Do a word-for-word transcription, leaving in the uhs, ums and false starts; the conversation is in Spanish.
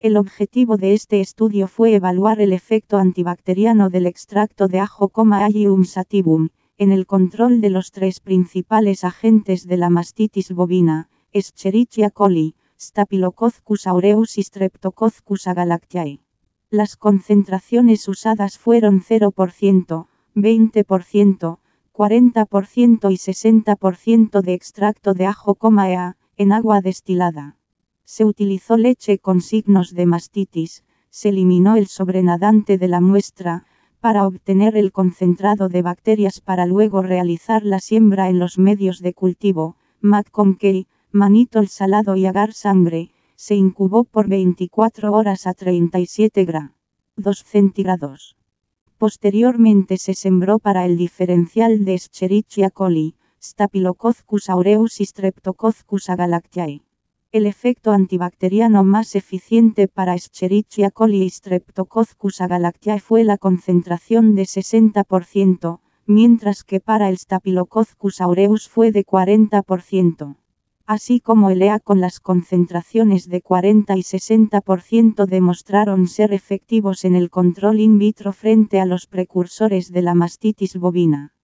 El objetivo de este estudio fue evaluar el efecto antibacteriano del extracto de ajo Aegium sativum, en el control de los tres principales agentes de la mastitis bovina, Escherichia coli, Staphylococcus aureus y Streptococcus agalactiae. Las concentraciones usadas fueron cero por ciento, veinte por ciento, cuarenta por ciento y sesenta por ciento de extracto de ajo E A, en agua destilada. Se utilizó leche con signos de mastitis, se eliminó el sobrenadante de la muestra, para obtener el concentrado de bacterias para luego realizar la siembra en los medios de cultivo, McConkey, manitol salado y agar sangre, se incubó por veinticuatro horas a treinta y siete grados centígrados. Posteriormente se sembró para el diferencial de Escherichia coli, Staphylococcus aureus y Streptococcus agalactiae. El efecto antibacteriano más eficiente para Escherichia coli y Streptococcus agalactiae fue la concentración de sesenta por ciento, mientras que para el Staphylococcus aureus fue de cuarenta por ciento. Así como el E A con las concentraciones de cuarenta y sesenta por ciento demostraron ser efectivos en el control in vitro frente a los precursores de la mastitis bovina.